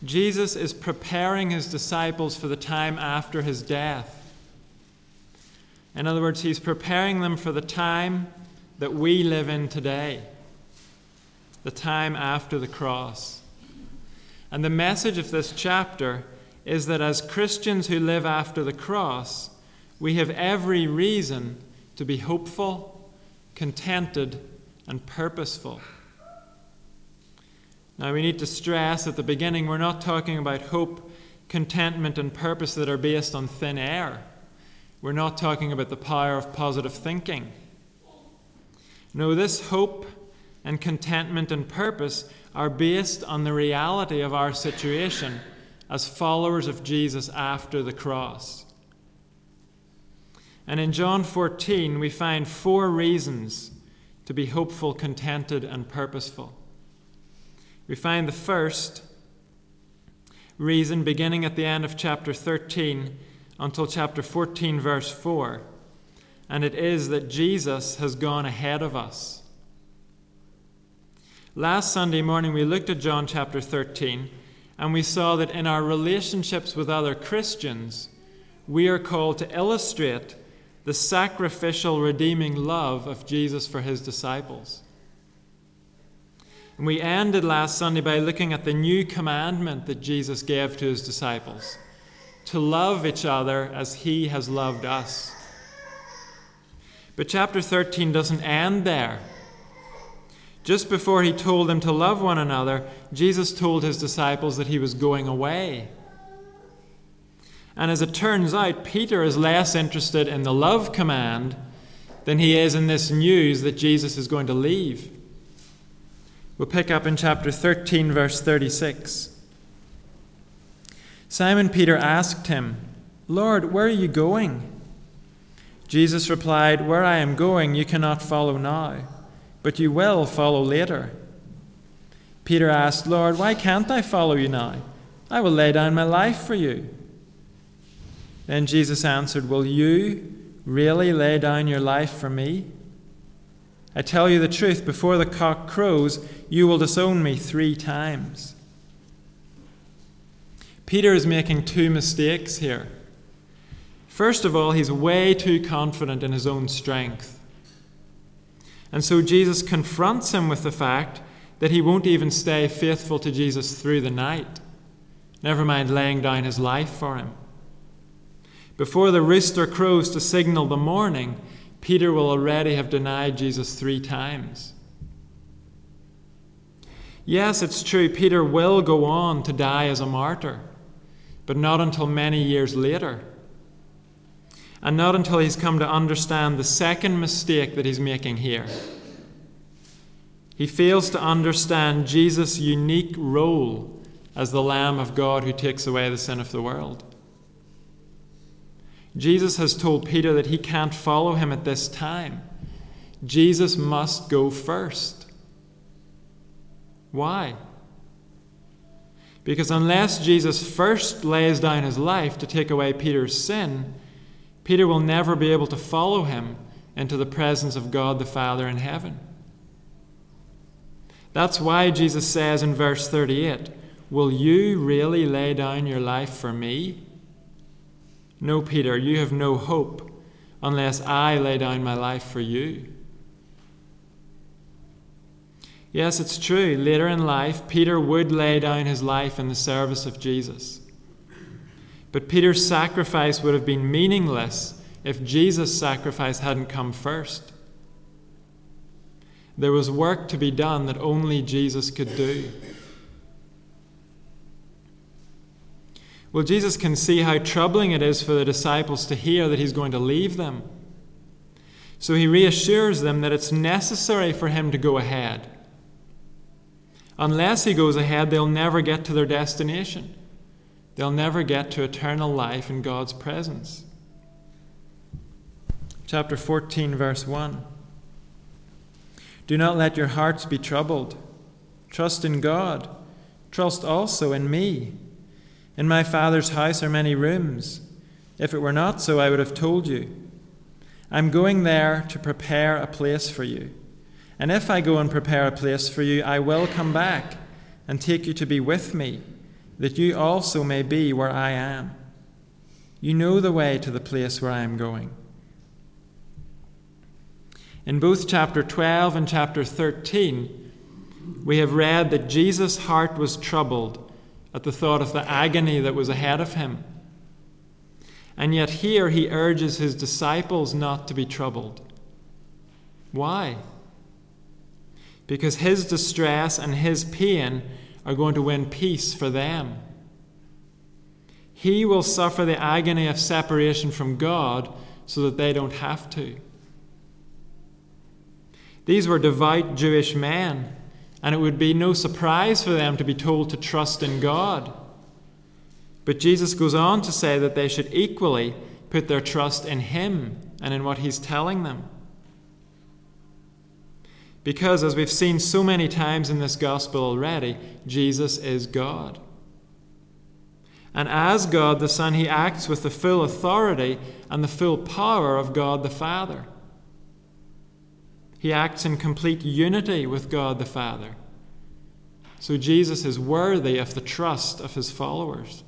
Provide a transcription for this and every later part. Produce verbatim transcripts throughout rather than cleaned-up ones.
Jesus is preparing his disciples for the time after his death. In other words, he's preparing them for the time that we live in today, the time after the cross. And the message of this chapter is that as Christians who live after the cross, we have every reason to be hopeful, contented, and purposeful. Now, we need to stress at the beginning, we're not talking about hope, contentment, and purpose that are based on thin air. We're not talking about the power of positive thinking. No, this hope and contentment and purpose are based on the reality of our situation as followers of Jesus after the cross. And in John fourteen, we find four reasons to be hopeful, contented, and purposeful. We find the first reason beginning at the end of chapter thirteen until chapter fourteen, verse four, and it is that Jesus has gone ahead of us. Last Sunday morning, we looked at John chapter thirteen, and we saw that in our relationships with other Christians, we are called to illustrate the sacrificial, redeeming love of Jesus for his disciples. And we ended last Sunday by looking at the new commandment that Jesus gave to his disciples, to love each other as he has loved us. But chapter thirteen doesn't end there. Just before he told them to love one another, Jesus told his disciples that he was going away. And as it turns out, Peter is less interested in the love command than he is in this news that Jesus is going to leave. We'll pick up in chapter thirteen, verse thirty-six. Simon Peter asked him, "Lord, where are you going?" Jesus replied, "Where I am going, you cannot follow now, but you will follow later." Peter asked, "Lord, why can't I follow you now? I will lay down my life for you." Then Jesus answered, "Will you really lay down your life for me? I tell you the truth, before the cock crows, you will disown me three times." Peter is making two mistakes here. First of all, he's way too confident in his own strength. And so Jesus confronts him with the fact that he won't even stay faithful to Jesus through the night, never mind laying down his life for him. Before the rooster crows to signal the morning, Peter will already have denied Jesus three times. Yes, it's true, Peter will go on to die as a martyr, but not until many years later. And not until he's come to understand the second mistake that he's making here. He fails to understand Jesus' unique role as the Lamb of God who takes away the sin of the world. Jesus has told Peter that he can't follow him at this time. Jesus must go first. Why? Because unless Jesus first lays down his life to take away Peter's sin, Peter will never be able to follow him into the presence of God the Father in heaven. That's why Jesus says in verse thirty-eight, "Will you really lay down your life for me?" No, Peter, you have no hope unless I lay down my life for you. Yes, it's true. Later in life, Peter would lay down his life in the service of Jesus. But Peter's sacrifice would have been meaningless if Jesus' sacrifice hadn't come first. There was work to be done that only Jesus could do. Well, Jesus can see how troubling it is for the disciples to hear that he's going to leave them. So he reassures them that it's necessary for him to go ahead. Unless he goes ahead, they'll never get to their destination. They'll never get to eternal life in God's presence. Chapter fourteen, verse one. "Do not let your hearts be troubled. Trust in God. Trust also in me. In my Father's house are many rooms. If it were not so, I would have told you. I'm going there to prepare a place for you. And if I go and prepare a place for you, I will come back and take you to be with me, that you also may be where I am. You know the way to the place where I am going." In both chapter twelve and chapter thirteen, we have read that Jesus' heart was troubled at the thought of the agony that was ahead of him. And yet here he urges his disciples not to be troubled. Why? Because his distress and his pain are going to win peace for them. He will suffer the agony of separation from God so that they don't have to. These were devout Jewish men, and it would be no surprise for them to be told to trust in God. But Jesus goes on to say that they should equally put their trust in him and in what he's telling them. Because, as we've seen so many times in this gospel already, Jesus is God. And as God the Son, he acts with the full authority and the full power of God the Father. He acts in complete unity with God the Father. So Jesus is worthy of the trust of his followers.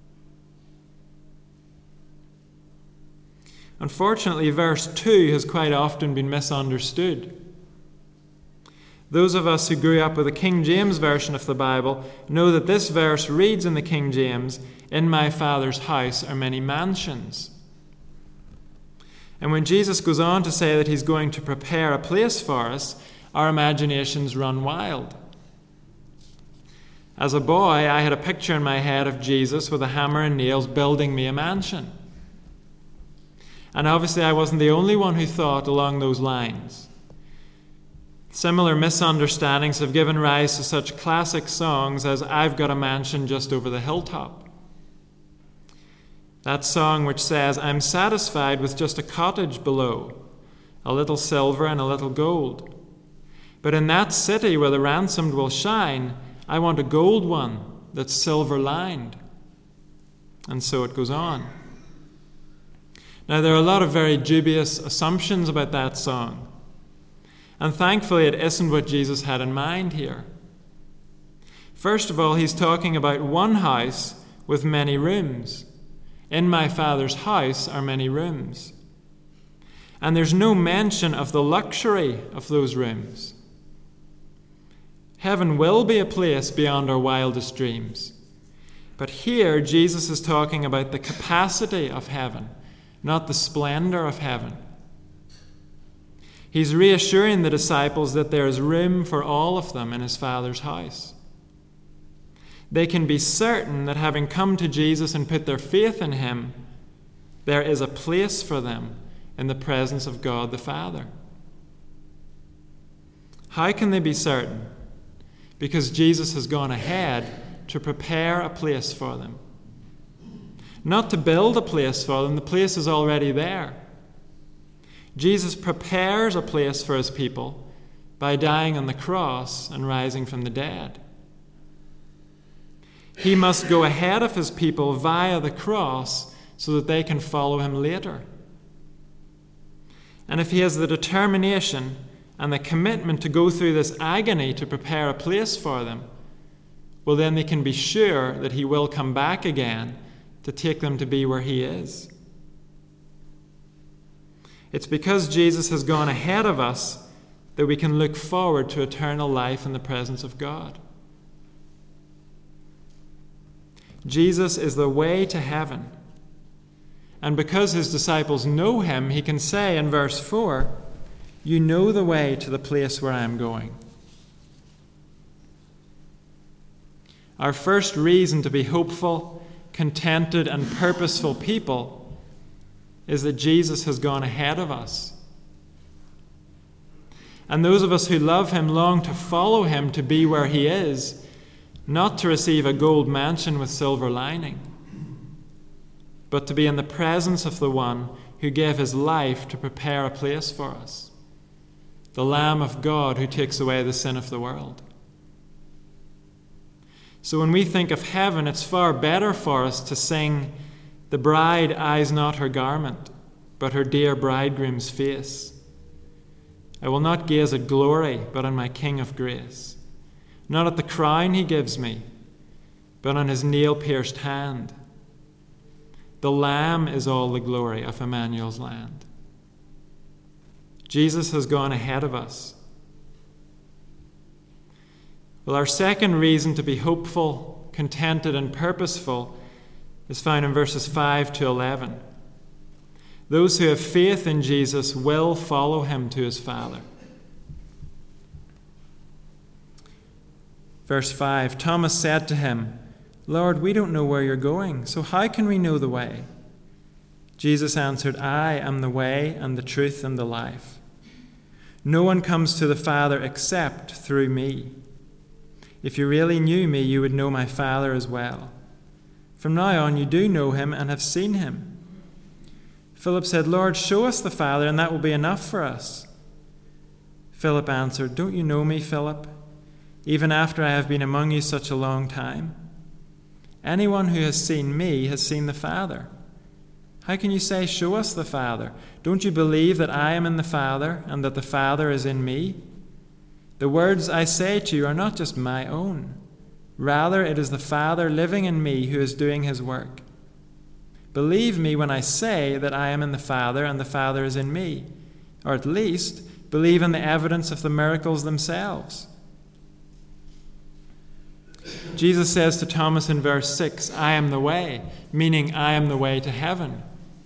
Unfortunately, verse two has quite often been misunderstood. Those of us who grew up with the King James Version of the Bible know that this verse reads in the King James, "In my Father's house are many mansions." And when Jesus goes on to say that he's going to prepare a place for us, our imaginations run wild. As a boy, I had a picture in my head of Jesus with a hammer and nails building me a mansion. And obviously I wasn't the only one who thought along those lines. Similar misunderstandings have given rise to such classic songs as "I've Got a Mansion Just Over the Hilltop." That song which says, "I'm satisfied with just a cottage below, a little silver and a little gold. But in that city where the ransomed will shine, I want a gold one that's silver lined." And so it goes on. Now, there are a lot of very dubious assumptions about that song. And thankfully, it isn't what Jesus had in mind here. First of all, he's talking about one house with many rooms. "In my Father's house are many rooms." And there's no mention of the luxury of those rooms. Heaven will be a place beyond our wildest dreams. But here, Jesus is talking about the capacity of heaven, not the splendor of heaven. He's reassuring the disciples that there is room for all of them in his Father's house. They can be certain that having come to Jesus and put their faith in him, there is a place for them in the presence of God the Father. How can they be certain? Because Jesus has gone ahead to prepare a place for them. Not to build a place for them, the place is already there. Jesus prepares a place for his people by dying on the cross and rising from the dead. He must go ahead of his people via the cross so that they can follow him later. And if he has the determination and the commitment to go through this agony to prepare a place for them, well, then they can be sure that he will come back again to take them to be where he is. It's because Jesus has gone ahead of us that we can look forward to eternal life in the presence of God. Jesus is the way to heaven. And because his disciples know him, he can say in verse four, "You know the way to the place where I am going." Our first reason to be hopeful, contented, and purposeful people is that Jesus has gone ahead of us. And those of us who love him long to follow him to be where he is, not to receive a gold mansion with silver lining, but to be in the presence of the one who gave his life to prepare a place for us, the Lamb of God who takes away the sin of the world. So when we think of heaven, it's far better for us to sing, "The bride eyes not her garment, but her dear bridegroom's face. I will not gaze at glory, but on my King of grace. Not at the crown he gives me, but on his nail-pierced hand. The Lamb is all the glory of Emmanuel's land. Jesus has gone ahead of us. Well, our second reason to be hopeful, contented, and purposeful is found in verses five to eleven. Those who have faith in Jesus will follow him to his Father. Verse five, Thomas said to him, Lord, we don't know where you're going, so how can we know the way? Jesus answered, I am the way and the truth and the life. No one comes to the Father except through me. If you really knew me, you would know my Father as well. From now on, you do know him and have seen him. Philip said, Lord, show us the Father, and that will be enough for us. Philip answered, Don't you know me, Philip, even after I have been among you such a long time? Anyone who has seen me has seen the Father. How can you say, show us the Father? Don't you believe that I am in the Father and that the Father is in me? The words I say to you are not just my own. Rather, it is the Father living in me who is doing his work. Believe me when I say that I am in the Father and the Father is in me, or at least believe in the evidence of the miracles themselves. Jesus says to Thomas in verse six, I am the way, meaning I am the way to heaven.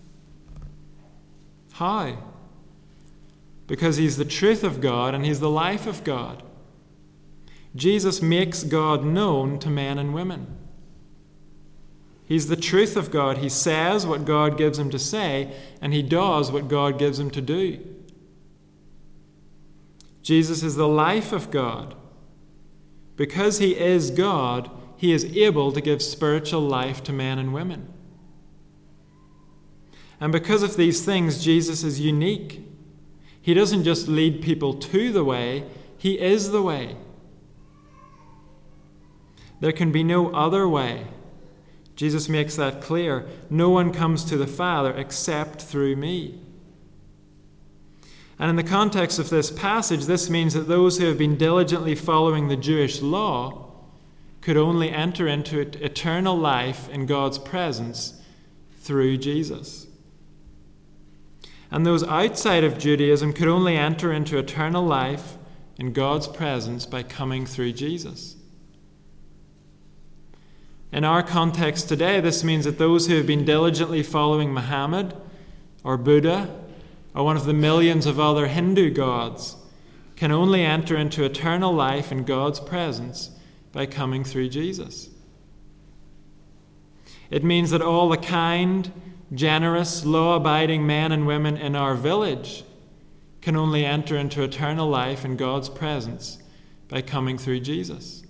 How? Because he's the truth of God and he's the life of God. Jesus makes God known to men and women. He's the truth of God. He says what God gives him to say, and he does what God gives him to do. Jesus is the life of God. Because he is God, he is able to give spiritual life to men and women. And because of these things, Jesus is unique. He doesn't just lead people to the way, he is the way. There can be no other way. Jesus makes that clear. No one comes to the Father except through me. And in the context of this passage, this means that those who have been diligently following the Jewish law could only enter into eternal life in God's presence through Jesus. And those outside of Judaism could only enter into eternal life in God's presence by coming through Jesus. In our context today, this means that those who have been diligently following Muhammad or Buddha or one of the millions of other Hindu gods can only enter into eternal life in God's presence by coming through Jesus. It means that all the kind, generous, law-abiding men and women in our village can only enter into eternal life in God's presence by coming through Jesus.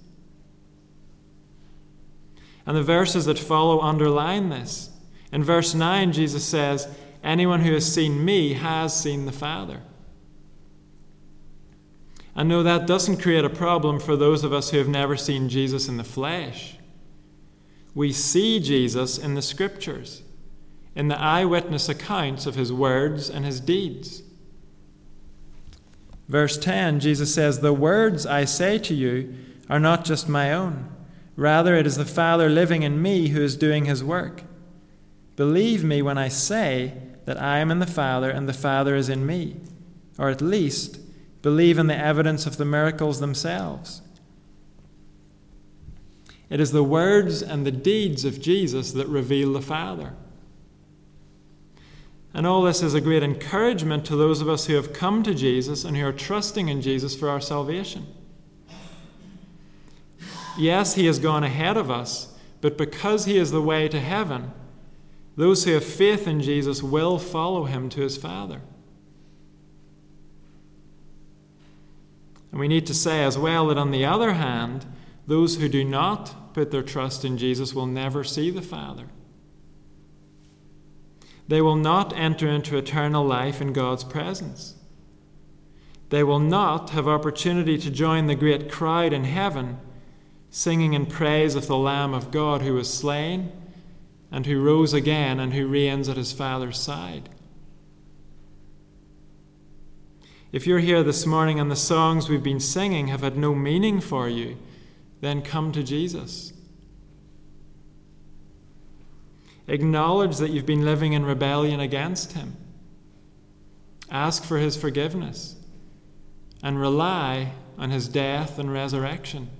And the verses that follow underline this. In verse nine, Jesus says, anyone who has seen me has seen the Father. And no, that doesn't create a problem for those of us who have never seen Jesus in the flesh. We see Jesus in the Scriptures, in the eyewitness accounts of his words and his deeds. Verse ten, Jesus says, the words I say to you are not just my own. Rather, it is the Father living in me who is doing his work. Believe me when I say that I am in the Father and the Father is in me, or at least believe in the evidence of the miracles themselves. It is the words and the deeds of Jesus that reveal the Father. And all this is a great encouragement to those of us who have come to Jesus and who are trusting in Jesus for our salvation. Yes, he has gone ahead of us, but because he is the way to heaven, those who have faith in Jesus will follow him to his Father. And we need to say as well that on the other hand, those who do not put their trust in Jesus will never see the Father. They will not enter into eternal life in God's presence. They will not have opportunity to join the great crowd in heaven, singing in praise of the Lamb of God who was slain and who rose again and who reigns at his Father's side. If you're here this morning and the songs we've been singing have had no meaning for you, then come to Jesus. Acknowledge that you've been living in rebellion against him. Ask for his forgiveness and rely on his death and resurrection.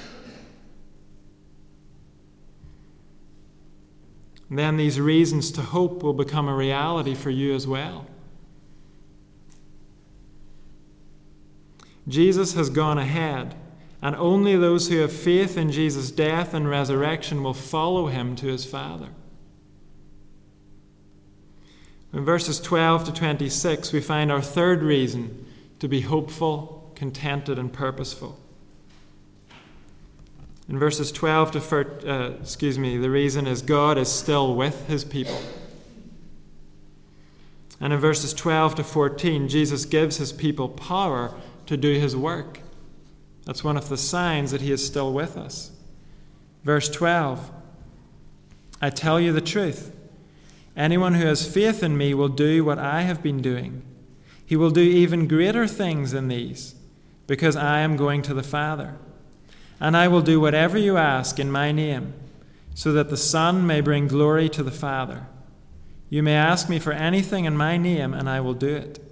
And then these reasons to hope will become a reality for you as well. Jesus has gone ahead, and only those who have faith in Jesus' death and resurrection will follow him to his Father. In verses twelve to twenty-six, we find our third reason to be hopeful, contented, and purposeful. In verses twelve to uh, excuse me, the reason is God is still with his people. And in verses twelve to fourteen, Jesus gives his people power to do his work. That's one of the signs that he is still with us. Verse twelve, I tell you the truth. Anyone who has faith in me will do what I have been doing. He will do even greater things than these, because I am going to the Father. And I will do whatever you ask in my name, so that the Son may bring glory to the Father. You may ask me for anything in my name, and I will do it.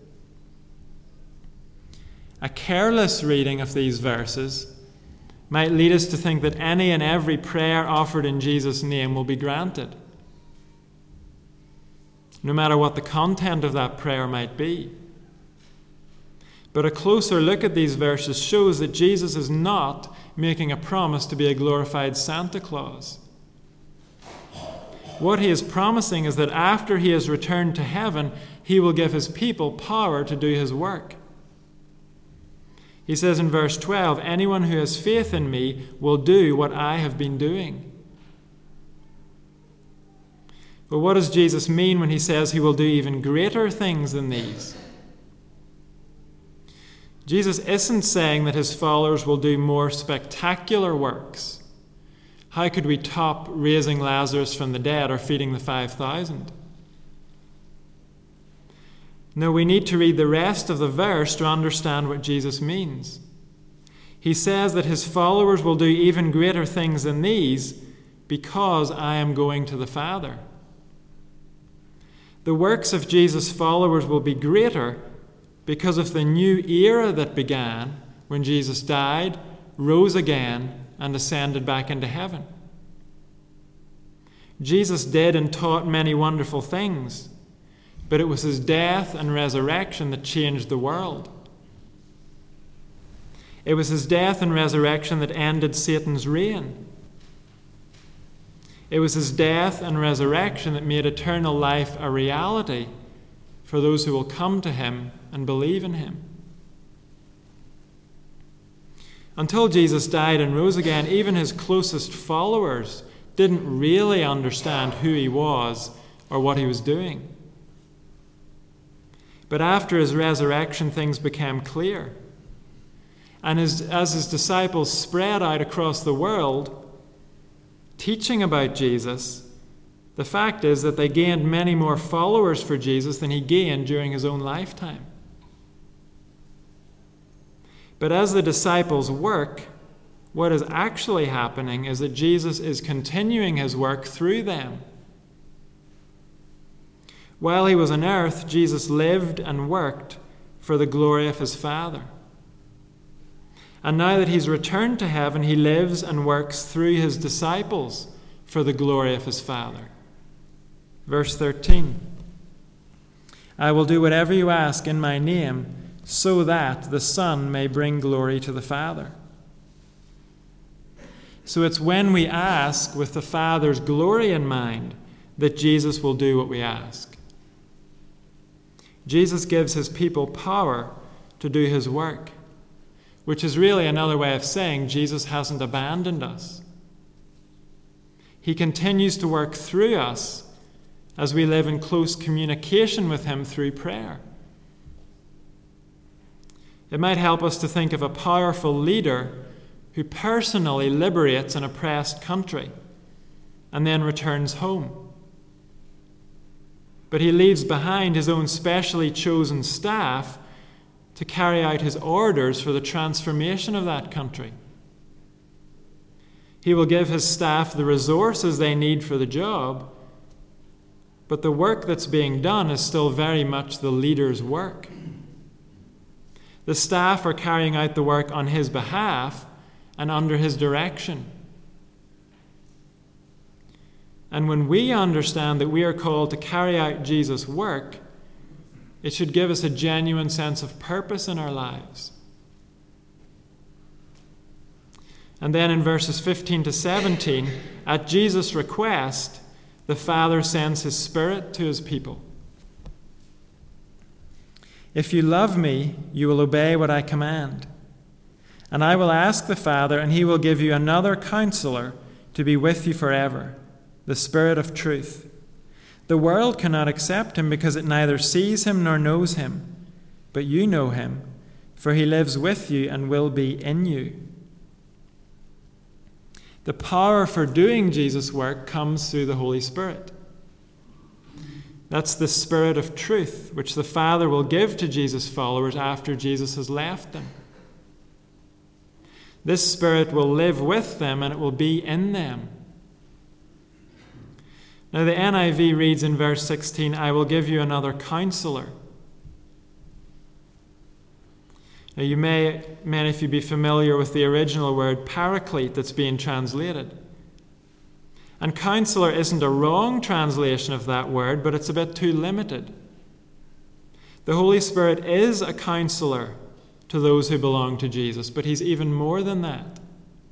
A careless reading of these verses might lead us to think that any and every prayer offered in Jesus' name will be granted, no matter what the content of that prayer might be. But a closer look at these verses shows that Jesus is not making a promise to be a glorified Santa Claus. What he is promising is that after he has returned to heaven, he will give his people power to do his work. He says in verse twelve, anyone who has faith in me will do what I have been doing. But what does Jesus mean when he says he will do even greater things than these? Jesus isn't saying that his followers will do more spectacular works. How could we top raising Lazarus from the dead or feeding the five thousand? No, we need to read the rest of the verse to understand what Jesus means. He says that his followers will do even greater things than these because I am going to the Father. The works of Jesus' followers will be greater because of the new era that began when Jesus died, rose again, and ascended back into heaven. Jesus did and taught many wonderful things, but it was his death and resurrection that changed the world. It was his death and resurrection that ended Satan's reign. It was his death and resurrection that made eternal life a reality for those who will come to him and believe in him. Until Jesus died and rose again, even his closest followers didn't really understand who he was or what he was doing. But after his resurrection, things became clear. And as, as his disciples spread out across the world, teaching about Jesus, the fact is that they gained many more followers for Jesus than he gained during his own lifetime. But as the disciples work, what is actually happening is that Jesus is continuing his work through them. While he was on earth, Jesus lived and worked for the glory of his Father. And now that he's returned to heaven, he lives and works through his disciples for the glory of his Father. Verse thirteen, I will do whatever you ask in my name, so that the Son may bring glory to the Father. So it's when we ask with the Father's glory in mind that Jesus will do what we ask. Jesus gives his people power to do his work, which is really another way of saying Jesus hasn't abandoned us. He continues to work through us as we live in close communication with him through prayer. It might help us to think of a powerful leader who personally liberates an oppressed country and then returns home. But he leaves behind his own specially chosen staff to carry out his orders for the transformation of that country. He will give his staff the resources they need for the job, but the work that's being done is still very much the leader's work. The staff are carrying out the work on his behalf and under his direction. And when we understand that we are called to carry out Jesus' work, it should give us a genuine sense of purpose in our lives. And then in verses fifteen to seventeen, at Jesus' request, the Father sends his Spirit to his people. If you love me, you will obey what I command. And I will ask the Father, and he will give you another counselor to be with you forever, the Spirit of truth. The world cannot accept him because it neither sees him nor knows him. But you know him, for he lives with you and will be in you. The power for doing Jesus' work comes through the Holy Spirit. That's the Spirit of truth, which the Father will give to Jesus' followers after Jesus has left them. This Spirit will live with them and it will be in them. Now the N I V reads in verse sixteen, I will give you another counselor. Now you may, many of you, be familiar with the original word paraclete that's being translated. And counselor isn't a wrong translation of that word, but it's a bit too limited. The Holy Spirit is a counselor to those who belong to Jesus, but he's even more than that.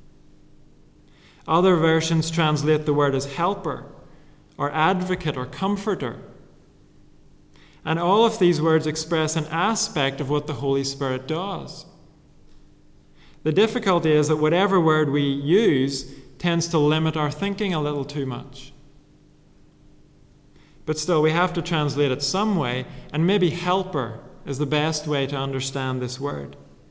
Other versions translate the word as helper, or advocate, or comforter. And all of these words express an aspect of what the Holy Spirit does. The difficulty is that whatever word we use tends to limit our thinking a little too much. But still, we have to translate it some way, and maybe helper is the best way to understand this word.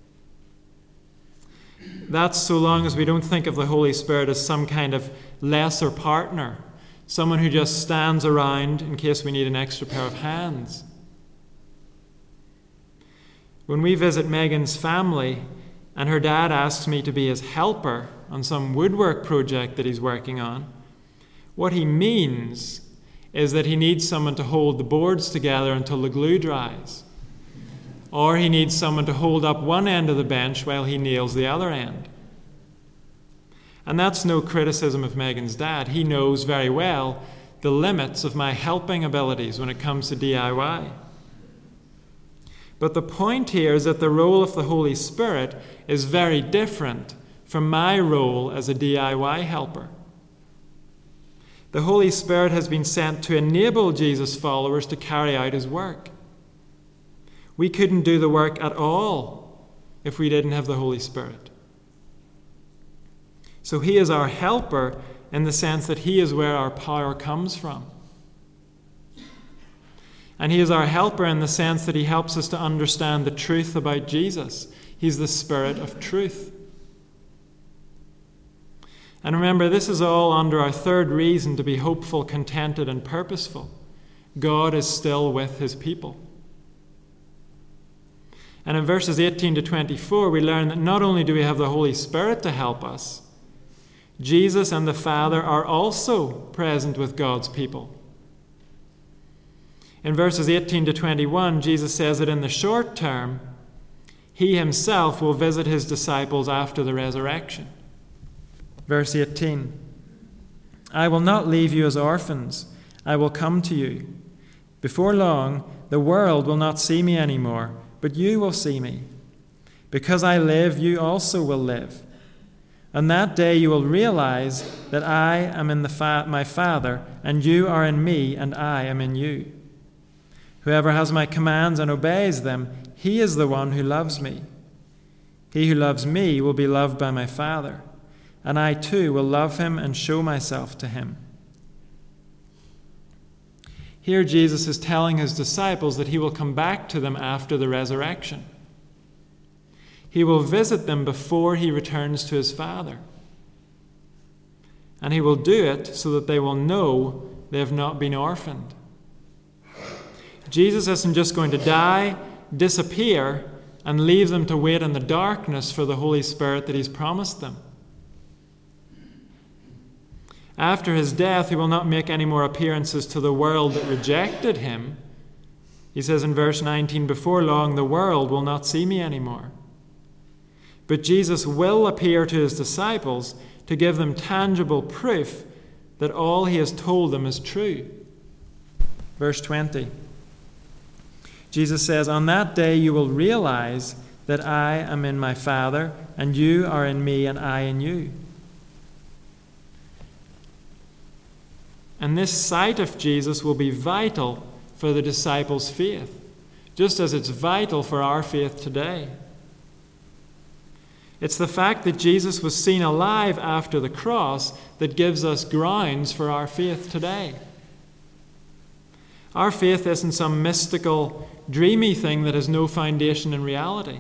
That's so long as we don't think of the Holy Spirit as some kind of lesser partner, someone who just stands around in case we need an extra pair of hands. When we visit Megan's family, and her dad asks me to be his helper on some woodwork project that he's working on, what he means is that he needs someone to hold the boards together until the glue dries. Or he needs someone to hold up one end of the bench while he nails the other end. And that's no criticism of Megan's dad. He knows very well the limits of my helping abilities when it comes to D I Y. But the point here is that the role of the Holy Spirit is very different from my role as a D I Y helper. The Holy Spirit has been sent to enable Jesus' followers to carry out his work. We couldn't do the work at all if we didn't have the Holy Spirit. So he is our helper in the sense that he is where our power comes from. And he is our helper in the sense that he helps us to understand the truth about Jesus. He's the Spirit of truth. And remember, this is all under our third reason to be hopeful, contented, and purposeful. God is still with his people. And in verses eighteen to twenty-four, we learn that not only do we have the Holy Spirit to help us, Jesus and the Father are also present with God's people. In verses eighteen to twenty-one, Jesus says that in the short term, he himself will visit his disciples after the resurrection. Verse eighteen, I will not leave you as orphans. I will come to you. Before long, the world will not see me anymore, but you will see me. Because I live, you also will live. On that day you will realize that I am in the fa- my Father, and you are in me, and I am in you. Whoever has my commands and obeys them, he is the one who loves me. He who loves me will be loved by my Father, and I too will love him and show myself to him. Here Jesus is telling his disciples that he will come back to them after the resurrection. He will visit them before he returns to his Father. And he will do it so that they will know they have not been orphaned. Jesus isn't just going to die, disappear, and leave them to wait in the darkness for the Holy Spirit that he's promised them. After his death, he will not make any more appearances to the world that rejected him. He says in verse nineteen, before long the world will not see me anymore. But Jesus will appear to his disciples to give them tangible proof that all he has told them is true. Verse twenty. Jesus says, on that day you will realize that I am in my Father, and you are in me, and I in you. And this sight of Jesus will be vital for the disciples' faith, just as it's vital for our faith today. It's the fact that Jesus was seen alive after the cross that gives us grounds for our faith today. Our faith isn't some mystical, dreamy thing that has no foundation in reality.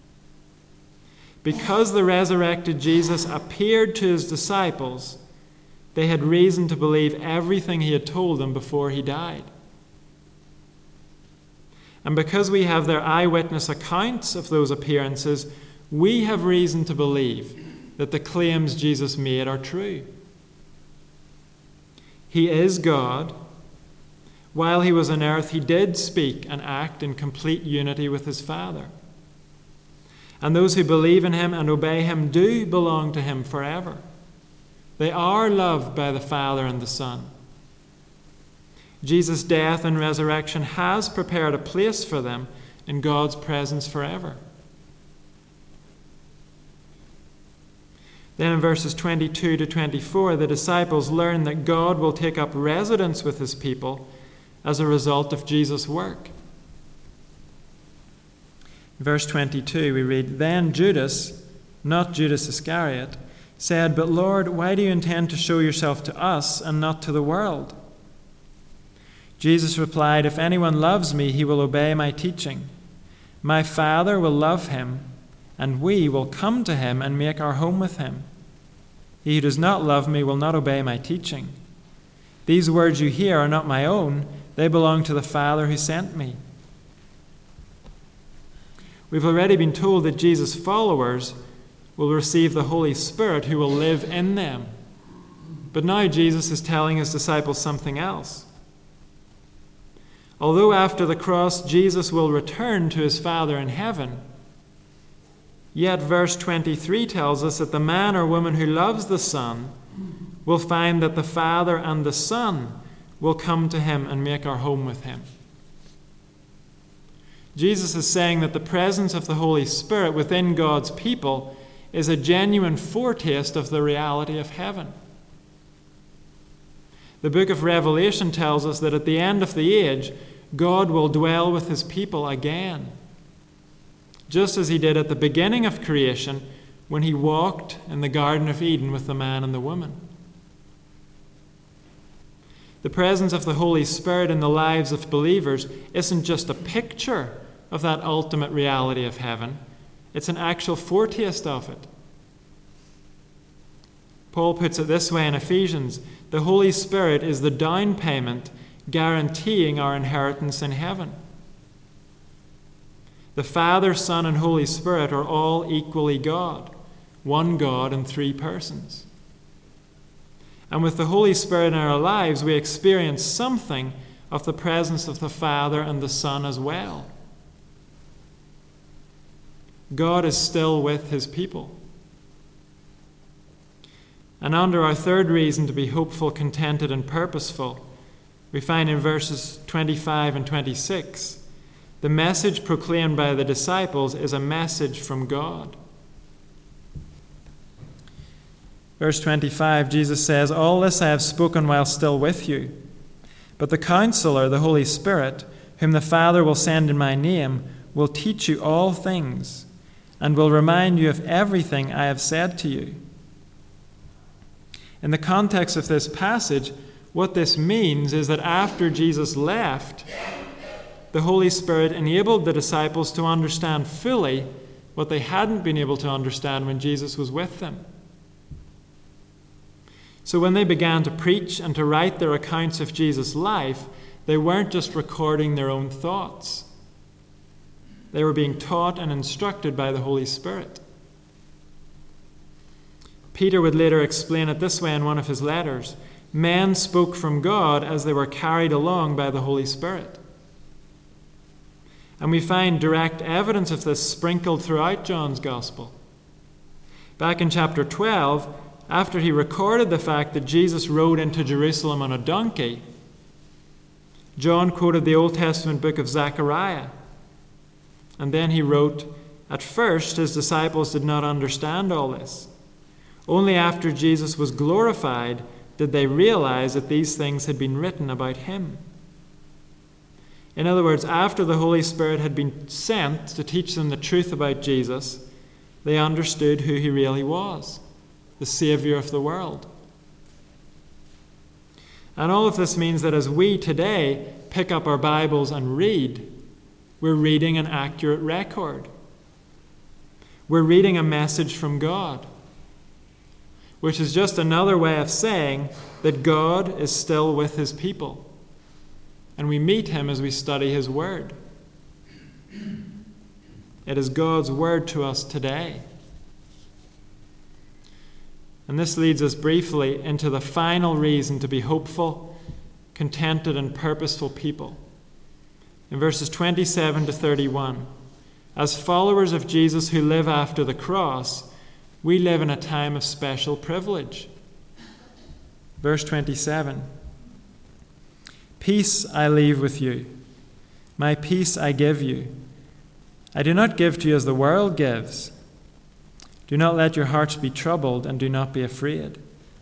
Because the resurrected Jesus appeared to his disciples, they had reason to believe everything he had told them before he died. And because we have their eyewitness accounts of those appearances, we have reason to believe that the claims Jesus made are true. He is God. While he was on earth, he did speak and act in complete unity with his Father. And those who believe in him and obey him do belong to him forever. They are loved by the Father and the Son. Jesus' death and resurrection has prepared a place for them in God's presence forever. Then in verses twenty-two to twenty-four, the disciples learn that God will take up residence with his people as a result of Jesus' work. In verse twenty-two, we read, then Judas, not Judas Iscariot, said, but Lord, why do you intend to show yourself to us and not to the world? Jesus replied, if anyone loves me, he will obey my teaching. My Father will love him, and we will come to him and make our home with him. He who does not love me will not obey my teaching. These words you hear are not my own. They belong to the Father who sent me. We've already been told that Jesus' followers will receive the Holy Spirit who will live in them. But now Jesus is telling his disciples something else. Although after the cross Jesus will return to his Father in heaven, yet verse twenty-three tells us that the man or woman who loves the Son will find that the Father and the Son will come to him and make our home with him. Jesus is saying that the presence of the Holy Spirit within God's people is a genuine foretaste of the reality of heaven. The book of Revelation tells us that at the end of the age, God will dwell with his people again, just as he did at the beginning of creation when he walked in the Garden of Eden with the man and the woman. The presence of the Holy Spirit in the lives of believers isn't just a picture of that ultimate reality of heaven. It's an actual foretaste of it. Paul puts it this way in Ephesians, the Holy Spirit is the down payment guaranteeing our inheritance in heaven. The Father, Son, and Holy Spirit are all equally God, one God in three persons. And with the Holy Spirit in our lives, we experience something of the presence of the Father and the Son as well. God is still with his people. And under our third reason to be hopeful, contented, and purposeful, we find in verses twenty-five and twenty-six, the message proclaimed by the disciples is a message from God. Verse twenty-five, Jesus says, all this I have spoken while still with you. But the Counselor, the Holy Spirit, whom the Father will send in my name, will teach you all things, and will remind you of everything I have said to you. In the context of this passage, what this means is that after Jesus left, the Holy Spirit enabled the disciples to understand fully what they hadn't been able to understand when Jesus was with them. So when they began to preach and to write their accounts of Jesus' life, they weren't just recording their own thoughts. They were being taught and instructed by the Holy Spirit. Peter would later explain it this way in one of his letters: men spoke from God as they were carried along by the Holy Spirit. And we find direct evidence of this sprinkled throughout John's Gospel. Back in chapter twelve, after he recorded the fact that Jesus rode into Jerusalem on a donkey, John quoted the Old Testament book of Zechariah. And then he wrote, "At first his disciples did not understand all this. Only after Jesus was glorified did they realize that these things had been written about him." In other words, after the Holy Spirit had been sent to teach them the truth about Jesus, they understood who he really was, the Savior of the world. And all of this means that as we today pick up our Bibles and read, we're reading an accurate record. We're reading a message from God, which is just another way of saying that God is still with his people. And we meet him as we study his word. It is God's word to us today. And this leads us briefly into the final reason to be hopeful, contented, and purposeful people. In verses twenty-seven to thirty-one, as followers of Jesus who live after the cross, we live in a time of special privilege. Verse twenty-seven, "Peace I leave with you, my peace I give you. I do not give to you as the world gives. Do not let your hearts be troubled, and do not be afraid."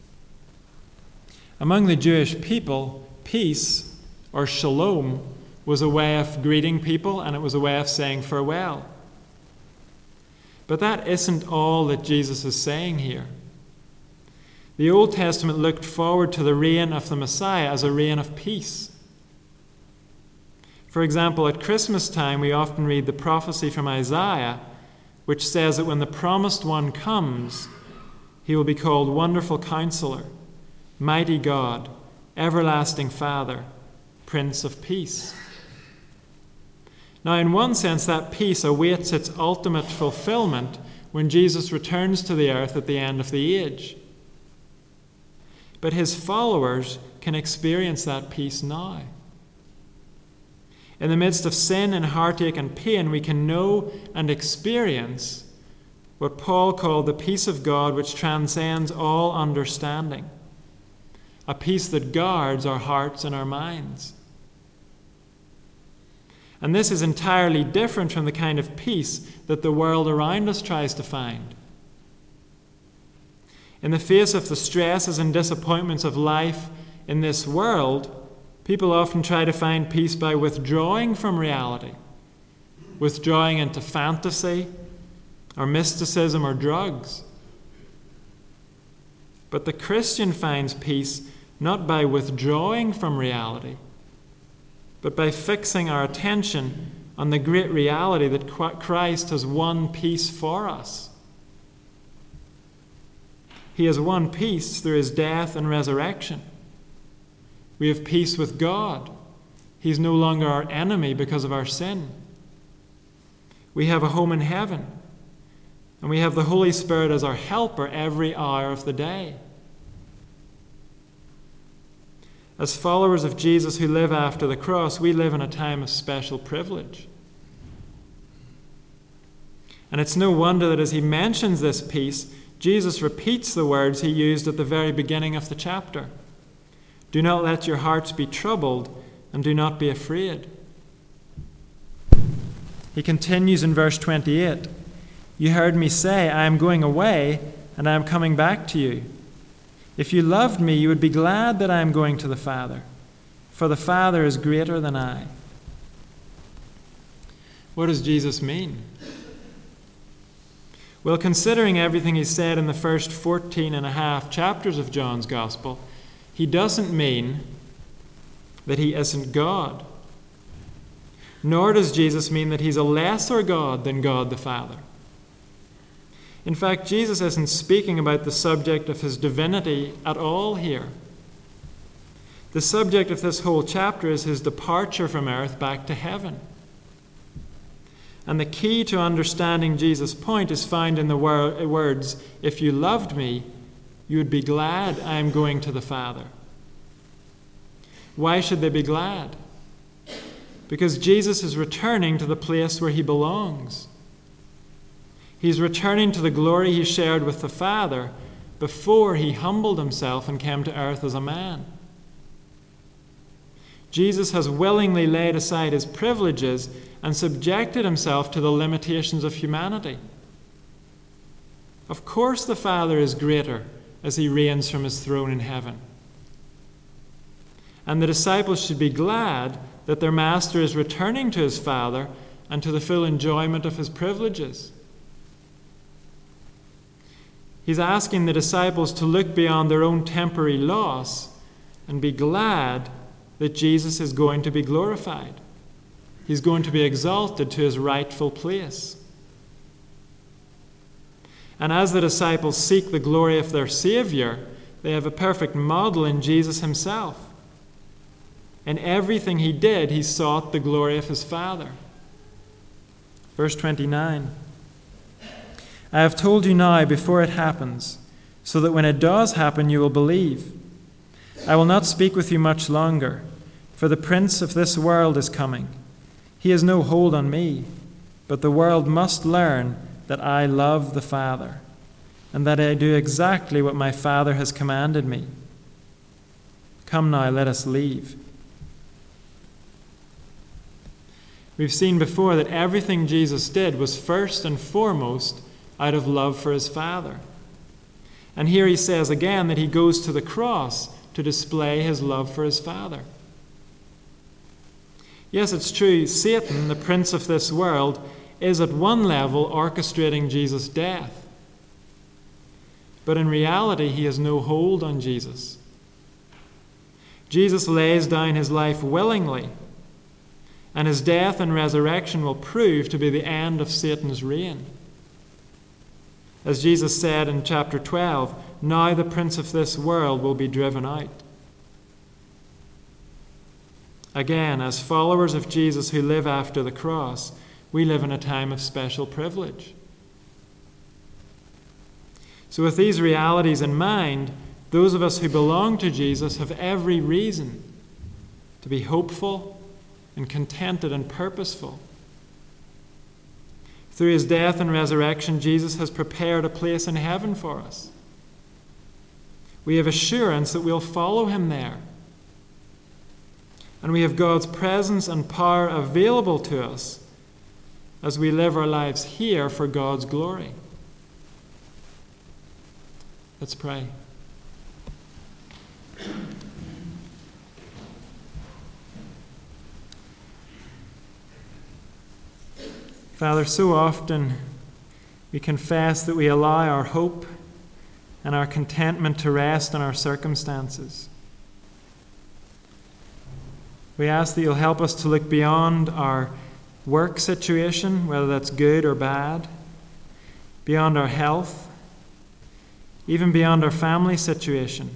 Among the Jewish people, peace, or shalom, was a way of greeting people, and it was a way of saying farewell. But that isn't all that Jesus is saying here. The Old Testament looked forward to the reign of the Messiah as a reign of peace. For example, at Christmas time, we often read the prophecy from Isaiah, which says that when the promised one comes, he will be called Wonderful Counselor, Mighty God, Everlasting Father, Prince of Peace. Now, in one sense, that peace awaits its ultimate fulfillment when Jesus returns to the earth at the end of the age. But his followers can experience that peace now. In the midst of sin and heartache and pain, we can know and experience what Paul called the peace of God, which transcends all understanding, a peace that guards our hearts and our minds. And this is entirely different from the kind of peace that the world around us tries to find. In the face of the stresses and disappointments of life in this world, people often try to find peace by withdrawing from reality, withdrawing into fantasy or mysticism or drugs. But the Christian finds peace not by withdrawing from reality, but by fixing our attention on the great reality that Christ has won peace for us. He has won peace through his death and resurrection. We have peace with God. He's no longer our enemy because of our sin. We have a home in heaven. And we have the Holy Spirit as our helper every hour of the day. As followers of Jesus who live after the cross, we live in a time of special privilege. And it's no wonder that as he mentions this peace, Jesus repeats the words he used at the very beginning of the chapter. Do not let your hearts be troubled, and do not be afraid. He continues in verse twenty-eight, "You heard me say, I am going away, and I am coming back to you. If you loved me, you would be glad that I am going to the Father, for the Father is greater than I." What does Jesus mean? Well, considering everything he said in the first fourteen and a half chapters of John's Gospel, he doesn't mean that he isn't God. Nor does Jesus mean that he's a lesser God than God the Father. In fact, Jesus isn't speaking about the subject of his divinity at all here. The subject of this whole chapter is his departure from earth back to heaven. And the key to understanding Jesus' point is found in the wor- words, "If you loved me, you would be glad I am going to the Father. Why should they be glad? Because Jesus is returning to the place where he belongs. He's returning to the glory he shared with the Father before he humbled himself and came to earth as a man. Jesus has willingly laid aside his privileges and subjected himself to the limitations of humanity. Of course, the Father is greater as he reigns from his throne in heaven. And the disciples should be glad that their Master is returning to his Father and to the full enjoyment of his privileges. He's asking the disciples to look beyond their own temporary loss and be glad that Jesus is going to be glorified. He's going to be exalted to his rightful place. And as the disciples seek the glory of their Savior, they have a perfect model in Jesus himself. In everything he did, he sought the glory of his Father. Verse twenty-nine. I have told you now before it happens, so that when it does happen you will believe. I will not speak with you much longer, for the prince of this world is coming. He has no hold on me, but the world must learn that I love the Father, and that I do exactly what my Father has commanded me. Come now, let us leave. We've seen before that everything Jesus did was first and foremost out of love for his Father. And here he says again that he goes to the cross to display his love for his Father. Yes, it's true, Satan, the prince of this world, is at one level orchestrating Jesus' death. But in reality, he has no hold on Jesus. Jesus lays down his life willingly, and his death and resurrection will prove to be the end of Satan's reign. As Jesus said in chapter twelve, now the prince of this world will be driven out. Again, as followers of Jesus who live after the cross, we live in a time of special privilege. So with these realities in mind, those of us who belong to Jesus have every reason to be hopeful and contented and purposeful. Through his death and resurrection, Jesus has prepared a place in heaven for us. We have assurance that we'll follow him there. And we have God's presence and power available to us as we live our lives here for God's glory. Let's pray. Father, so often we confess that we allow our hope and our contentment to rest on our circumstances. We ask that you'll help us to look beyond our work situation, whether that's good or bad, beyond our health, even beyond our family situation.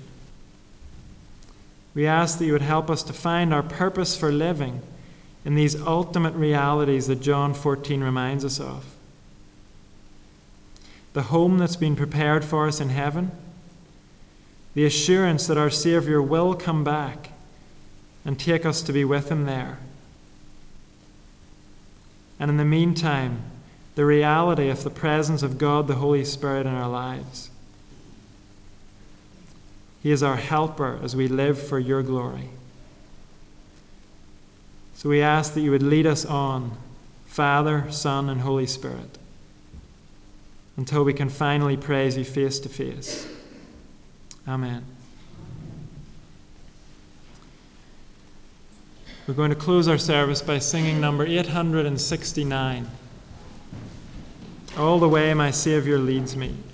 We ask that you would help us to find our purpose for living in these ultimate realities that John fourteen reminds us of. The home that's been prepared for us in heaven, the assurance that our Savior will come back and take us to be with him there. And in the meantime, the reality of the presence of God the Holy Spirit in our lives. He is our helper as we live for your glory. So we ask that you would lead us on, Father, Son, and Holy Spirit, until we can finally praise you face to face. Amen. We're going to close our service by singing number eight hundred sixty-nine. All the way my Savior leads me.